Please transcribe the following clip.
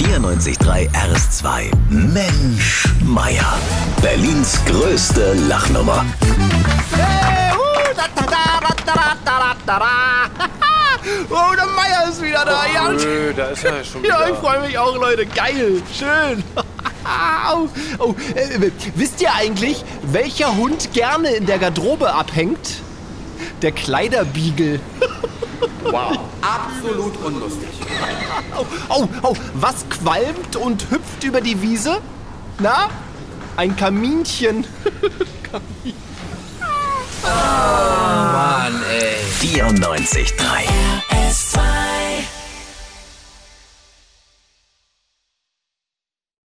94.3 RS2. Mensch, Meier. Berlins größte Lachnummer. Oh, der Meier ist wieder da. Ja, Da ist er schon wieder. ja, ich freue mich auch, Leute. Geil. Schön. Wisst ihr eigentlich, welcher Hund gerne in der Garderobe abhängt? Der Kleiderbiegel. Wow, absolut unlustig. Was qualmt und hüpft über die Wiese? Na? Ein Kaminchen. Mann, ey. 94.3